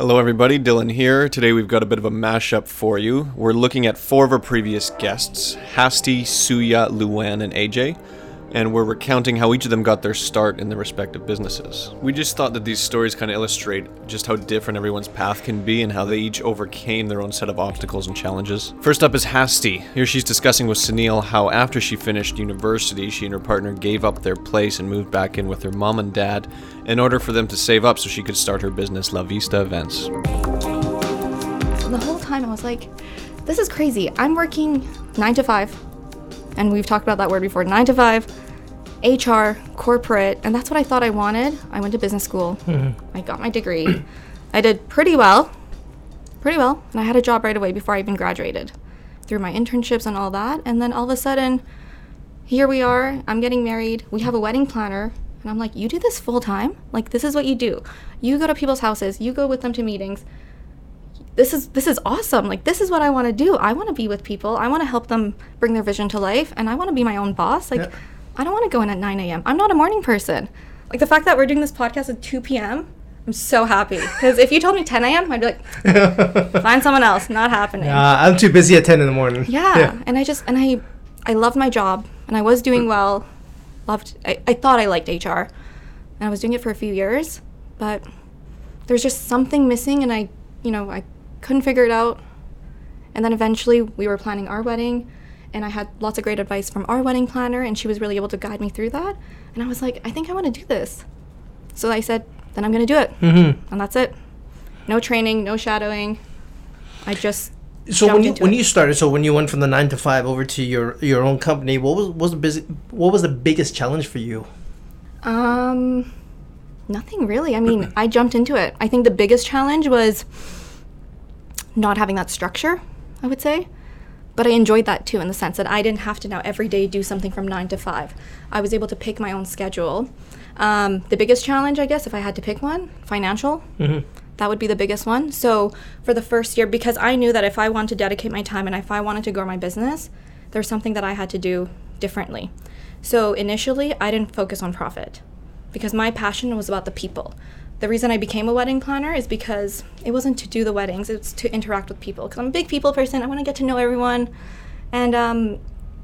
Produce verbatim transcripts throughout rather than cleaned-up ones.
Hello everybody, Dylan here. Today we've got a bit of a mashup for you. We're looking at four of our previous guests, Hasti, Suya, Luann, and A J, and we're recounting how each of them got their start in their respective businesses. We just thought that these stories kind of illustrate just how different everyone's path can be and how they each overcame their own set of obstacles and challenges. First up is Hasti. Here she's discussing with Sunil how after she finished university, she and her partner gave up their place and moved back in with her mom and dad in order for them to save up so she could start her business, La Vista Events. The whole time I was like, this is crazy. I'm working nine to five. And we've talked about that word before, nine to five, H R, corporate, and that's what I thought I wanted. I went to business school. Mm-hmm. I got my degree. I did pretty well, pretty well, and I had a job right away before I even graduated through my internships and all that. And then all of a sudden, here we are, I'm getting married, we have a wedding planner, and I'm like, you do this full time? Like, this is what you do. You go to people's houses, you go with them to meetings. This is this is awesome. Like, this is what I want to do. I want to be with people. I want to help them bring their vision to life, and I want to be my own boss. Like, yeah. I don't want to go in at nine a.m. I'm not a morning person. Like, the fact that we're doing this podcast at two p.m., I'm so happy. Because if you told me ten a.m., I'd be like, find someone else. Not happening. Uh, I'm too busy at ten in the morning. Yeah. yeah. And I just, and I, I loved my job, and I was doing well. Loved, I, I thought I liked H R, and I was doing it for a few years, but there's just something missing, and I, you know, I couldn't figure it out. And then eventually we were planning our wedding, and I had lots of great advice from our wedding planner, and she was really able to guide me through that. And I was like, I think I want to do this. So I said, then I'm going to do it. Mm-hmm. And that's it. No training, no shadowing. I just So when you when it. you started, so when you went from the nine to five over to your your own company, what was was the busy, what was the biggest challenge for you? Um, nothing really. I mean, I jumped into it. I think the biggest challenge was not having that structure, I would say. But I enjoyed that too, in the sense that I didn't have to now every day do something from nine to five. I was able to pick my own schedule. Um, the biggest challenge, I guess, if I had to pick one, financial. Mm-hmm. That would be the biggest one. So for the first year, because I knew that if I wanted to dedicate my time and if I wanted to grow my business, there's something that I had to do differently. So initially, I didn't focus on profit because my passion was about the people. The reason I became a wedding planner is because it wasn't to do the weddings, it's to interact with people. Because I'm a big people person, I want to get to know everyone. And um,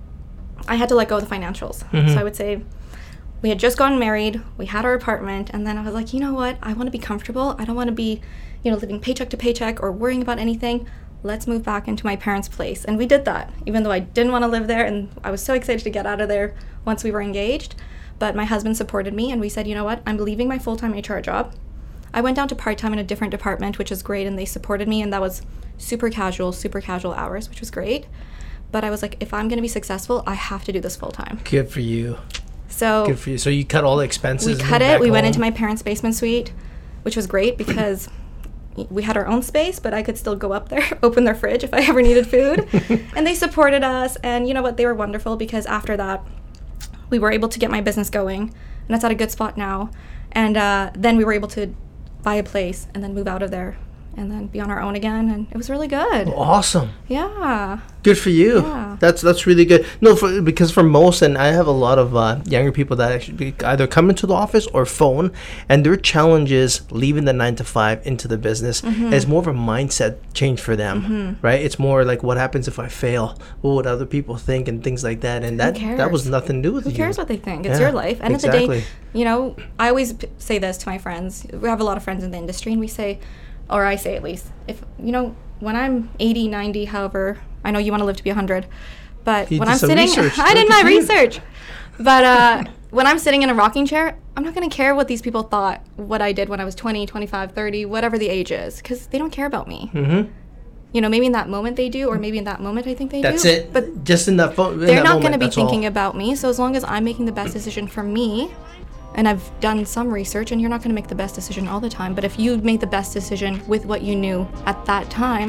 I had to let go of the financials. Mm-hmm. So I would say we had just gotten married, we had our apartment, and then I was like, you know what, I want to be comfortable. I don't want to be, you know, living paycheck to paycheck or worrying about anything. Let's move back into my parents' place. And we did that, even though I didn't want to live there, and I was so excited to get out of there once we were engaged. But my husband supported me, and we said, you know what, I'm leaving my full-time H R job. I went down to part-time in a different department, which is great, and they supported me, and that was super casual, super casual hours, which was great. But I was like, if I'm going to be successful, I have to do this full-time. Good for you. So Good for you. So you cut all the expenses? We cut it. We home. went into my parents' basement suite, which was great because we had our own space, but I could still go up there, open their fridge if I ever needed food. And they supported us, and you know what? They were wonderful because after that, we were able to get my business going, and it's at a good spot now. And uh, then we were able to buy a place and then move out of there and then be on our own again, and it was really good. Awesome. Yeah. Good for you. Yeah. That's that's really good. No, for, because for most, and I have a lot of uh, younger people that actually either come into the office or phone, and their challenge is leaving the nine to five into the business. Mm-hmm. It's more of a mindset change for them, mm-hmm. right? It's more like, what happens if I fail? What would other people think, and things like that. And that that was nothing to do with Who you. Who cares what they think? It's yeah, your life. End exactly. of the day, you know, I always p- say this to my friends. We have a lot of friends in the industry, and we say, or I say at least, if, you know, when I'm eighty, ninety, however, I know you want to live to be one hundred, but you when I'm sitting, research. I did my research, but uh, when I'm sitting in a rocking chair, I'm not going to care what these people thought, what I did when I was twenty, twenty-five, thirty, whatever the age is, because they don't care about me. Mm-hmm. You know, maybe in that moment they do, or maybe in that moment I think they that's do. That's it. But just in that, fo- in they're that not going to be that's thinking all. about me, so as long as I'm making the best decision for me, and I've done some research, and you're not going to make the best decision all the time, but if you made the best decision with what you knew at that time,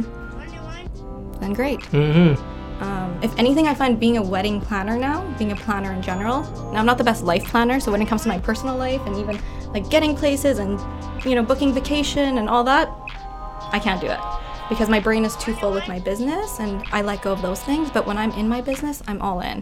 then great. Mm-hmm. Um, if anything, I find being a wedding planner now, being a planner in general, now I'm not the best life planner, so when it comes to my personal life and even like getting places and, you know, booking vacation and all that, I can't do it because my brain is too full with my business and I let go of those things, but when I'm in my business, I'm all in.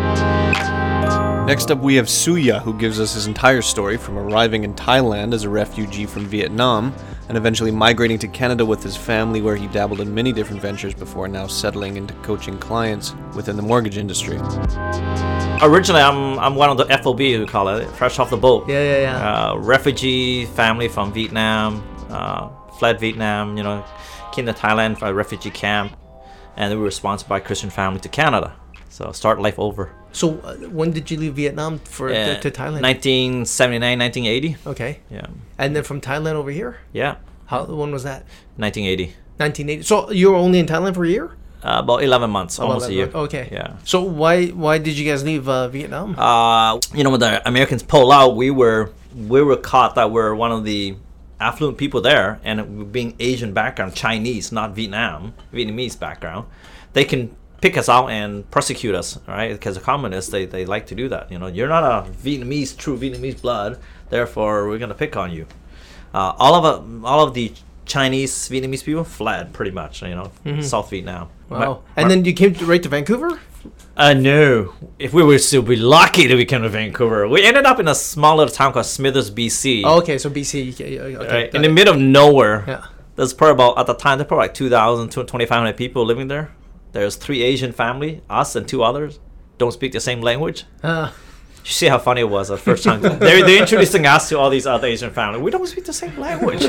Next up, we have Suya, who gives us his entire story from arriving in Thailand as a refugee from Vietnam and eventually migrating to Canada with his family, where he dabbled in many different ventures before now settling into coaching clients within the mortgage industry. Originally, I'm I'm one of the F O B, we call it, fresh off the boat. Yeah, yeah, yeah. Uh, refugee family from Vietnam, uh, fled Vietnam, you know, came to Thailand for a refugee camp, and they were sponsored by Christian family to Canada. So start life over. So uh, when did you leave Vietnam for Uh, to, to Thailand? nineteen seventy-nine, nineteen eighty. Okay. Yeah. And then from Thailand over here? Yeah. How when was that? nineteen eighty. nineteen eighty. So you were only in Thailand for a year? Uh, about eleven months, almost About a year. that- Okay. Yeah. So why why did you guys leave uh, Vietnam? Uh, you know, when the Americans pulled out, we were we were caught that we're one of the affluent people there, and being Asian background, Chinese, not Vietnam, Vietnamese background, they can pick us out and persecute us, right? Because the communists, they, they like to do that. You know, you're not a Vietnamese, true Vietnamese blood, therefore we're gonna pick on you. Uh, all of a, all of the Chinese Vietnamese people fled, pretty much. You know, Mhm. South Vietnam. Wow. My- and my- then you came to, right to Vancouver? Uh, no. If we were still be lucky that we came to Vancouver. We ended up in a small little town called Smithers, B C. Oh, okay, so B C. Okay, okay, Right, got in the it. middle of nowhere. Yeah. There's probably about, at the time, there's probably like two thousand, twenty-five hundred people living there. There's three Asian family, us and two others. Don't speak the same language. Uh, You see how funny it was the first time. they're, they're introducing us to all these other Asian families. We don't speak the same language.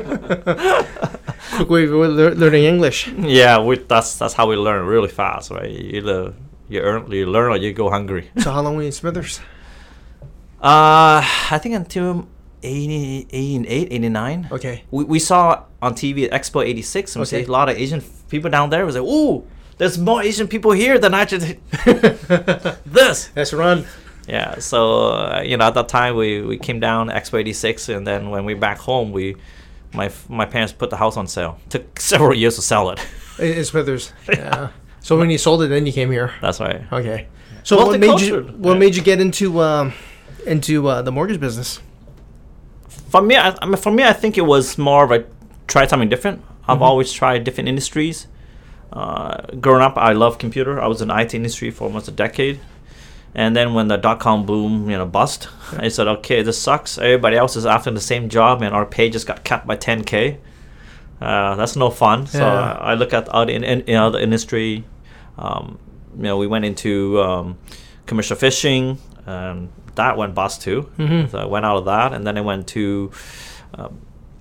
quick way of lear- learning English. Yeah, we, that's that's how we learn really fast, right? You, either you, earn, you learn or you go hungry. So how long were you in Smithers? Uh, I think until eighty, eighty-eight, eighty-nine. Okay. We, we saw on T V at Expo eighty-six, and we Okay. see a lot of Asian f- people down there. It was like, ooh, there's more Asian people here than I just this. Let's run. Yeah, so uh, you know, at that time we, we came down Expo eighty-six, and then when we back home, we my f- my parents put the house on sale. Took several years to sell it. In in Smithers. Yeah. So when you sold it, then you came here. That's right. Okay. So what made you Multicultural, what right. made you get into um, into uh, the mortgage business? For me, I, I mean, for me, I think it was more of a try something different. I've Mhm. always tried different industries. Uh, growing up, I loved computer. I was in the I T industry for almost a decade. And then when the dot-com boom, you know, bust, I said, okay, this sucks. Everybody else is after the same job, and our pay just got cut by ten K. Uh, that's no fun. So Yeah. I, I look at other in, in, in other industry. Um, you know, we went into um, commercial fishing, and that went bust too. Mhm. So I went out of that, and then I went to um,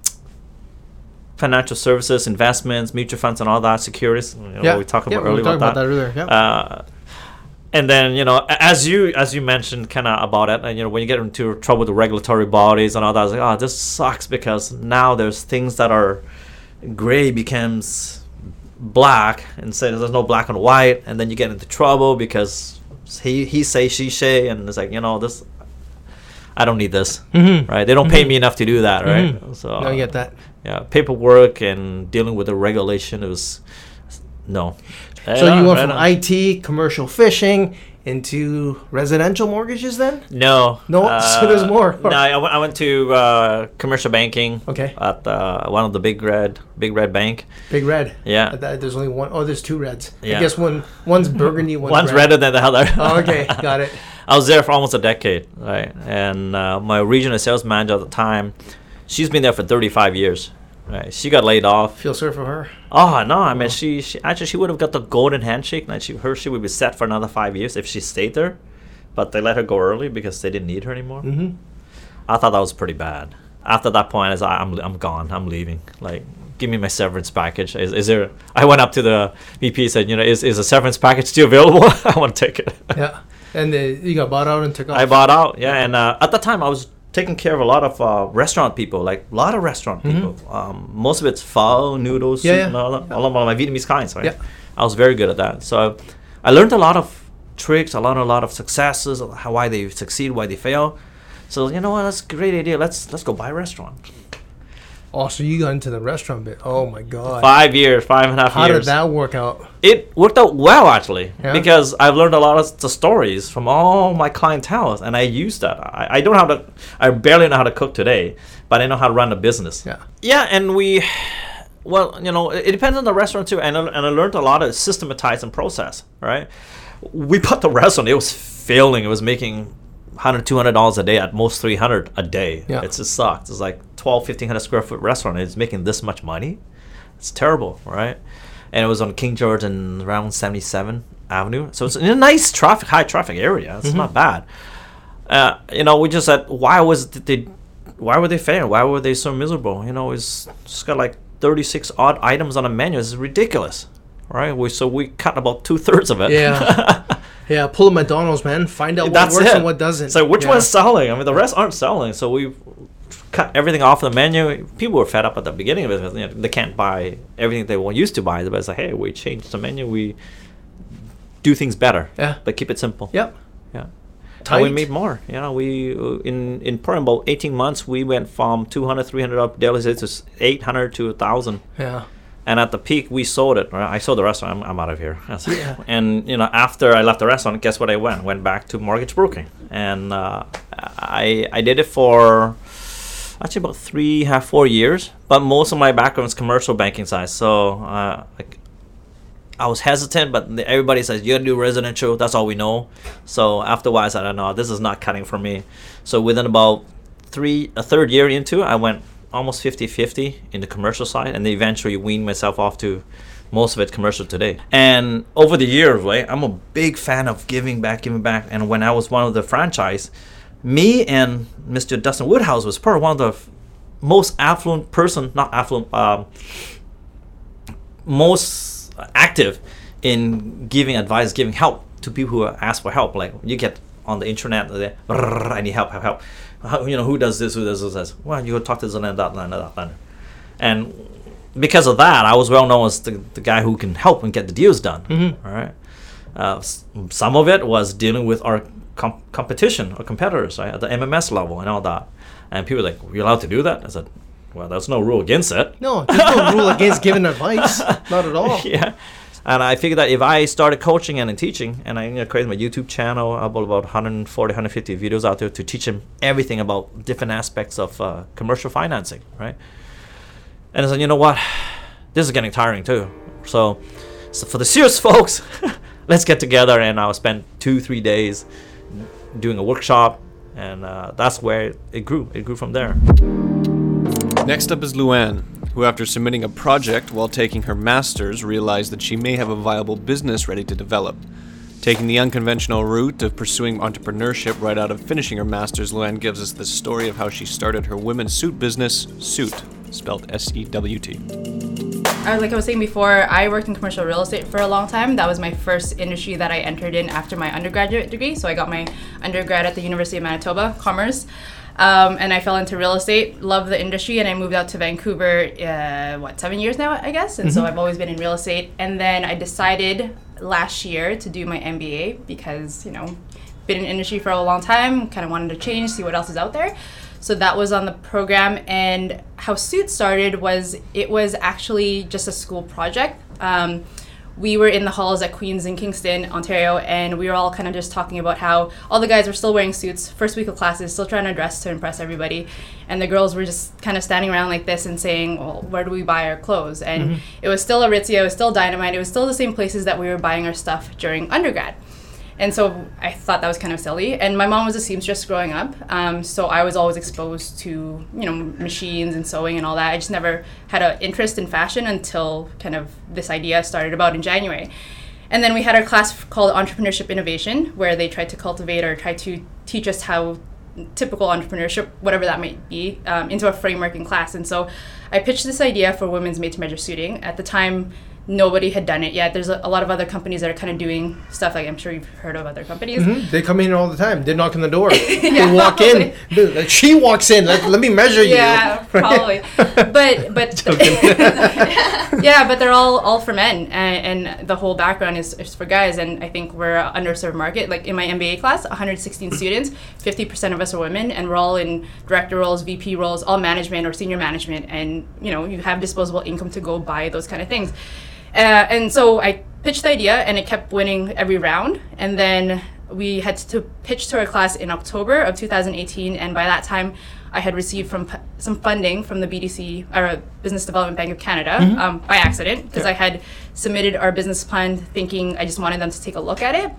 financial services, investments, mutual funds, and all that, securities. You know, Yeah. we talked Yeah, about we were earlier talking about about that. that earlier, yeah. Uh, and then you know, a- as you as you mentioned, kind of about it, and you know, when you get into trouble with the regulatory bodies and all that, I was like, oh, this sucks, because now there's things that are gray becomes black, and so there's no black and white, and then you get into trouble because he he say she say, and it's like, you know, this, I don't need this, Mhm. right? They don't pay Mhm. me enough to do that, right? Mhm. So No, I get that. yeah, paperwork and dealing with the regulation, it was no. So you went Right from on. I T, commercial fishing, into residential mortgages then? No. No? So there's more. No, I went, I went to uh, commercial banking. Okay. At uh, one of the big red, big red bank. Big red. Yeah. Uh, that- There's only one. Oh, there's two reds. Yeah. I guess one one's burgundy, one's, One's red. redder than the other. Oh, okay, got it. I was there for almost a decade, right? And uh, my regional sales manager at the time, she's been there for thirty-five years. Right? She got laid off. Feel sorry for her. Oh no! I mean, she, she actually she would have got the golden handshake, and she her she would be set for another five years if she stayed there. But they let her go early because they didn't need her anymore. Mm-hmm. I thought that was pretty bad. After that point, I was like, I'm I'm gone. I'm leaving. Like, give me my severance package. Is, is there? I went up to the V P, said, you know, is is a severance package still available? I want to take it. Yeah. And uh, you got bought out and took off. I bought out. Yeah, and uh, at the time I was taking care of a lot of uh, restaurant people, like a lot of restaurant Mhm. people. Um, most of it's pho, noodles, Yeah, soup, yeah. and all, that, all of my Vietnamese kinds, right? Yeah. I was very good at that. So I learned a lot of tricks. I learned a lot of successes, how why they succeed, why they fail. So you know what? That's a great idea. Let's let's go buy a restaurant. Oh, so you got into the restaurant bit. Oh my God. Five years, five and a half How years. did that work out? It worked out well, actually, Yeah? because I've learned a lot of the stories from all my clientele, and I use that. I, I don't know how to, I barely know how to cook today, but I know how to run a business. Yeah. Yeah, and we, well, you know, it, it depends on the restaurant too, and I, and I learned a lot of systematize and process, right? We put the restaurant, it was failing, it was making hundred, two hundred dollars a day, at most three hundred a day. Yeah. It just sucks. It's like twelve, fifteen hundred square foot restaurant. It's making this much money. It's terrible, right? And it was on King George and around seventy-seventh Avenue. So it's in a nice traffic, high traffic area. It's mm-hmm. not bad. Uh, you know, we just said, why was did they, why were they failing? Why were they so miserable? You know, it's just got like thirty-six odd items on a menu. It's ridiculous, right? We so we cut about two thirds of it. Yeah. Yeah, pull a McDonald's, man. Find out what That's works it. and what doesn't. So which yeah. one's selling? I mean, the rest aren't selling. So we cut everything off the menu. People were fed up at the beginning of it. You know, they can't buy everything they used to buy. But it's like, hey, we changed the menu. We do things better. Yeah. But keep it simple. Yep. Yeah. Tight. And we made more. You know, we uh, in in probably about eighteen months, we went from two hundred, three hundred up daily sales to eight hundred to one thousand. Yeah. And at the peak, we sold it. Right? I sold the restaurant. I'm, I'm out of here. Yeah. And you know, after I left the restaurant, guess what? I went went back to mortgage broking, and uh, I I did it for actually about three, half four years. But most of my background is commercial banking side, so uh, like I was hesitant. But everybody says you gotta do residential. That's all we know. So after a while, I said, I know this is not cutting for me. So within about three, a third year into it, I went almost fifty-fifty in the commercial side, and then eventually weaned myself off to most of it commercial today. And over the years, right, I'm a big fan of giving back, giving back. And when I was one of the franchise, me and Mister Dustin Woodhouse was probably one of the f- most affluent person, not affluent, um, most active in giving advice, giving help to people who ask for help. Like you get on the internet, I need help, help, help. How, you know, who does this, who does this, this? Well, you go talk to this and that, that, that, that. And because of that, I was well known as the, the guy who can help and get the deals done. Mm-hmm. All right. Uh, s- some of it was dealing with our com- competition or competitors, right, at the M M S level and all that. And people were like, "Are you allowed to do that?" I said, "Well, there's no rule against it." No, there's no rule against giving advice. Not at all. Yeah. And I figured that if I started coaching and teaching, and I you know, created my YouTube channel, I bought about one forty, one fifty videos out there to teach them everything about different aspects of uh, commercial financing, right? And I said, you know what? This is getting tiring too. So, so for the serious folks, let's get together, and I'll spend two, three days doing a workshop, and uh, that's where it grew. It grew from there. Next up is Luann, who after submitting a project while taking her master's realized that she may have a viable business ready to develop. Taking the unconventional route of pursuing entrepreneurship right out of finishing her master's, Luann gives us the story of how she started her women's suit business, Sewt, spelled S E W T. Uh, like I was saying before, I worked in commercial real estate for a long time. That was my first industry that I entered in after my undergraduate degree. So I got my undergrad at the University of Manitoba, Commerce. Um, and I fell into real estate, loved the industry, and I moved out to Vancouver, uh, what, seven years now, I guess? And mm-hmm. so I've always been in real estate. And then I decided last year to do my M B A because, you know, been in industry for a long time, kind of wanted to change, see what else is out there. So that was on the program. And how Sewt started was, it was actually just a school project. Um, we were in the halls at Queen's in Kingston, Ontario, and we were all kind of just talking about how all the guys were still wearing suits, first week of classes, still trying to dress to impress everybody. And the girls were just kind of standing around like this and saying, well, where do we buy our clothes? And mm-hmm. it was still Aritzia, it was still Dynamite, it was still the same places that we were buying our stuff during undergrad. And so I thought that was kind of silly. And my mom was a seamstress growing up, um, so I was always exposed to, you know, machines and sewing and all that. I just never had an interest in fashion until kind of this idea started about in January. And then we had our class called Entrepreneurship Innovation, where they tried to cultivate or try to teach us how typical entrepreneurship, whatever that might be, um, into a framework in class. And so I pitched this idea for women's made-to-measure suiting. At the time, nobody had done it yet. There's a, a lot of other companies that are kind of doing stuff, like I'm sure you've heard of other companies. Mm-hmm. They come in all the time. They knock on the door. Yeah, they walk probably. in. Like, she walks in. Let, let me measure you. Yeah, probably. But but yeah, but they're all all for men, and, and the whole background is, is for guys. And I think we're an underserved market. Like in my M B A class, one hundred sixteen students, fifty percent of us are women, and we're all in director roles, V P roles, all management or senior management. And you know, you have disposable income to go buy those kind of things. Uh, and so I pitched the idea, and it kept winning every round. And then we had to pitch to our class in October of two thousand eighteen, and by that time, I had received from p- some funding from the B D C, or Business Development Bank of Canada, mm-hmm. um, by accident, because yeah. I had submitted our business plan thinking I just wanted them to take a look at it.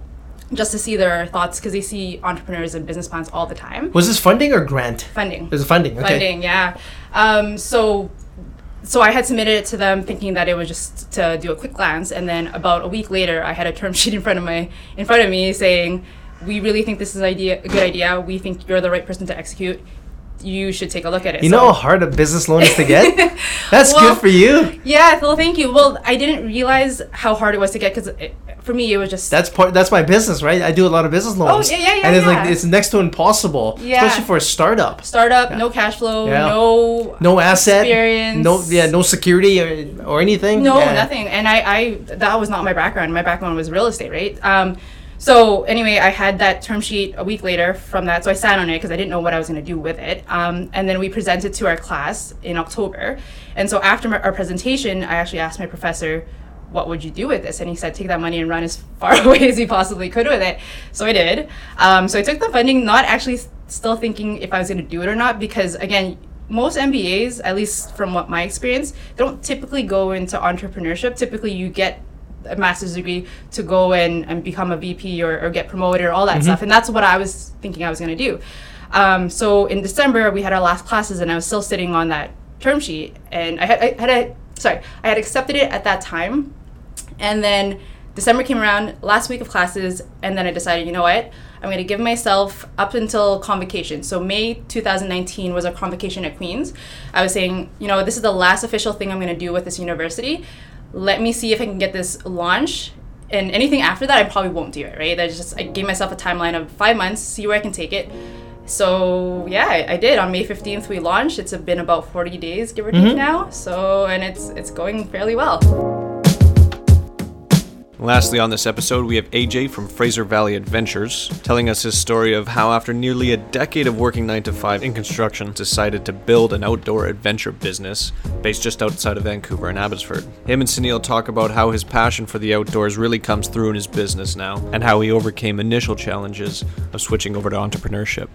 just to see their thoughts, because they see entrepreneurs and business plans all the time. Was this funding or grant? Funding. It was funding. Okay. Funding, yeah. Um, so, so I had submitted it to them, thinking that it was just to do a quick glance, and then about a week later, I had a term sheet in front of my in front of me saying, "We really think this is idea a good idea. We think you're the right person to execute. You should take a look at it." You so, know how hard a business loan is to get? That's well, good for you. Yeah, well, thank you. Well, I didn't realize how hard it was to get, because for me it was just That's part. That's my business, right? I do a lot of business loans. Oh, yeah, yeah, yeah, And it's yeah. like it's next to impossible, Yeah. especially for a startup. startup, Yeah. no cash flow, Yeah. no No asset, experience, no yeah, no security or, or anything. no Yeah. nothing. And I, I that was not my background. My background was real estate, right? Um, so anyway, I had that term sheet a week later from that, so I sat on it because I didn't know what I was going to do with it. Um, and then we presented to our class in October. And so after my, our presentation, I actually asked my professor, "What would you do with this?" And he said, "Take that money and run as far away as you possibly could with it." So I did. Um, so I took the funding, not actually s- still thinking if I was going to do it or not, because again, most M B As, at least from what my experience, they don't typically go into entrepreneurship. Typically, you get a master's degree to go and, and become a V P or, or get promoted or all that stuff. And that's what I was thinking I was going to do. Um, so in December, we had our last classes, and I was still sitting on that term sheet. And I had, I had a, sorry, I had accepted it at that time. And then December came around, last week of classes, and then I decided, you know what? I'm going to give myself up until convocation. So May two thousand nineteen was our convocation at Queen's. I was saying, you know, this is the last official thing I'm going to do with this university. Let me see if I can get this launched. And anything after that, I probably won't do it, right? I just, I gave myself a timeline of five months, see where I can take it. So yeah, I, I did. On May fifteenth, we launched. It's been about forty days, give or take Mm-hmm. now. So, and it's it's going fairly well. Lastly, on this episode, we have A J from Fraser Valley Adventures telling us his story of how, after nearly a decade of working nine to five in construction, decided to build an outdoor adventure business based just outside of Vancouver in Abbotsford. Him and Sunil talk about how his passion for the outdoors really comes through in his business now, and how he overcame initial challenges of switching over to entrepreneurship.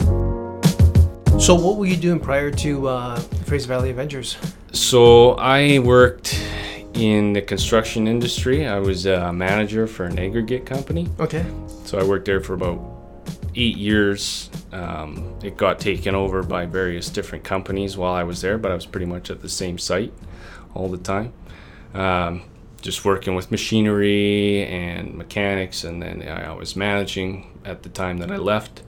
So what were you doing prior to uh, Fraser Valley Adventures? So I worked in the construction industry. I was a manager for an aggregate company. Okay. So I worked there for about eight years. Um, it got taken over by various different companies while I was there, but I was pretty much at the same site all the time. Um, just working with machinery and mechanics, and then I was managing at the time that I left.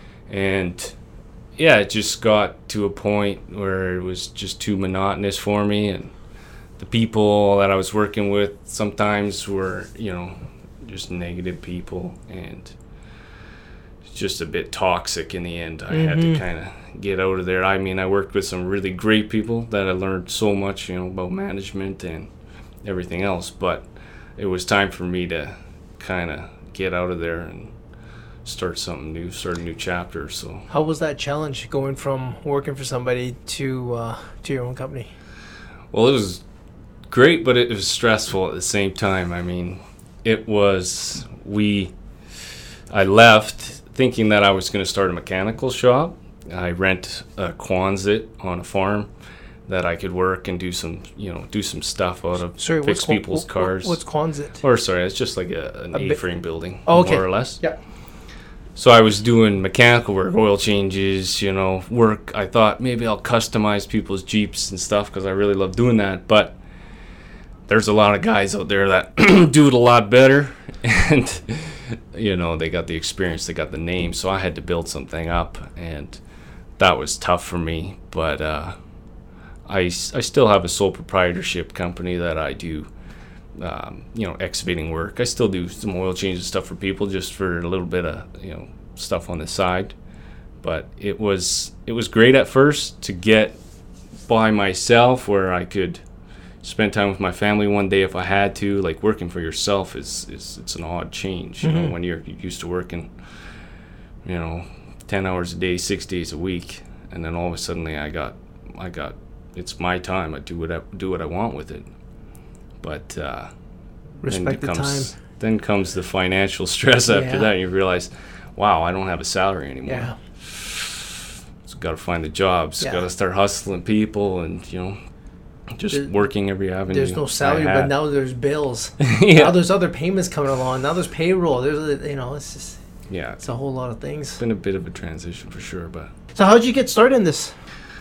And yeah, it just got to a point where it was just too monotonous for me, and the people that I was working with sometimes were, you know, just negative people, and just a bit toxic in the end. I mm-hmm. had to kind of get out of there. I mean, I worked with some really great people that I learned so much, you know, about management and everything else, but it was time for me to kind of get out of there and start something new, start a new chapter. So how was that challenge going from working for somebody to uh, to your own company? Well, it was great, but it was stressful at the same time. I mean, it was, we, I left thinking that I was going to start a mechanical shop. I rent a Quonset on a farm that I could work and do some, you know, do some stuff out of, sorry, fix Qu- people's wh- cars. What's Quonset? Or sorry, it's just like a, an A bi- A-frame building, oh, okay. more or less. Yeah. So I was doing mechanical work, oil changes, you know, work. I thought maybe I'll customize people's Jeeps and stuff because I really love doing that. But there's a lot of guys out there that do it a lot better. And, you know, they got the experience, they got the name. So I had to build something up. And that was tough for me. But uh, I, I still have a sole proprietorship company that I do. Um, you know, excavating work. I still do some oil changes stuff for people, just for a little bit of, you know, stuff on the side. But it was it was great at first to get by myself, where I could spend time with my family one day if I had to. Like, working for yourself is, is it's an odd change, you mm-hmm. know, when you're used to working, you know, ten hours a day, six days a week, and then all of a sudden I got I got it's my time. I do what I do what I want with it. But uh, respect then the comes, time. Then comes the financial stress after yeah. that. And you realize, wow, I don't have a salary anymore. Yeah. So got to find the jobs. Yeah. Got to start hustling people, and you know, just There- working every avenue. There's no I salary, but had. now there's bills. Yeah. Now there's other payments coming along. Now there's payroll. There's, you know, it's just, yeah, it's a whole lot of things. it's been a bit of a transition for sure, but So how'd you get started in this?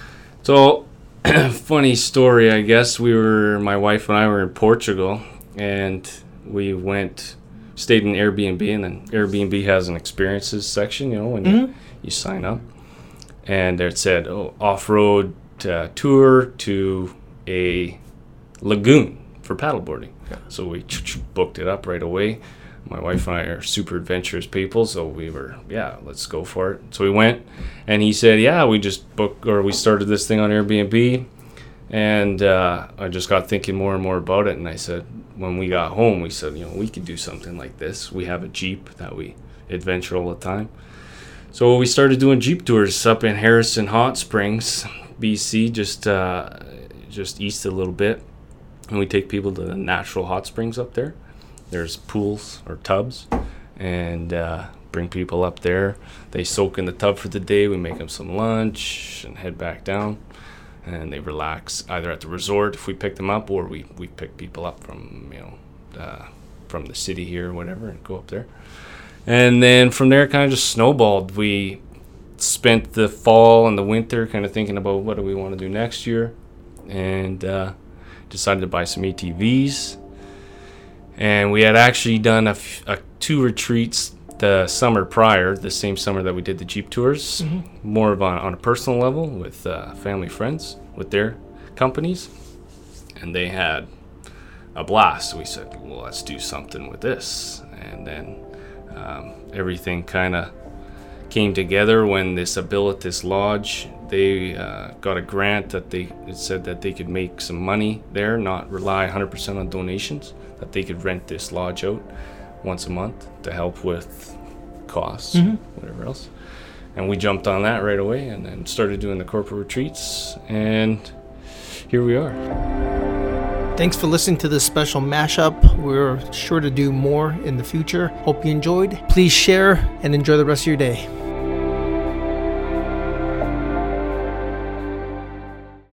so funny story, I guess. We were, my wife and I were in Portugal, and we went, stayed in Airbnb, and then Airbnb has an experiences section, you know, when you, you sign up, and it said, oh, off-road uh, tour to a lagoon for paddleboarding. So we booked it up right away. My wife and I are super adventurous people, so we were, yeah, let's go for it. So we went, and he said, yeah, we just booked, or we started this thing on Airbnb, and uh, I just got thinking more and more about it, and I said, when we got home, we said, you know, we could do something like this. We have a Jeep that we adventure all the time. So we started doing Jeep tours up in Harrison Hot Springs, B C, just uh, just east a little bit, and we take people to the natural hot springs up there. There's pools or tubs, and uh, bring people up there. They soak in the tub for the day. We make them some lunch and head back down, and they relax either at the resort if we pick them up, or we, we pick people up from, you know, uh, from the city here or whatever, and go up there. And then from there, it kind of just snowballed. We spent the fall and the winter kind of thinking about what do we want to do next year, and uh, decided to buy some A T Vs. And we had actually done a, f- a two retreats the summer prior, the same summer that we did the Jeep tours, mm-hmm. more of on, on a personal level with uh, family friends with their companies. And they had a blast. So we said, well, let's do something with this. And then um, everything kind of came together when this Abilitas Lodge, they uh, got a grant that they it said that they could make some money there, not rely one hundred percent on donations, that they could rent this lodge out once a month to help with costs, mm-hmm. whatever else. And we jumped on that right away and then started doing the corporate retreats, and here we are. Thanks for listening to this special mashup. We're sure to do more in the future. Hope you enjoyed. Please share and enjoy the rest of your day.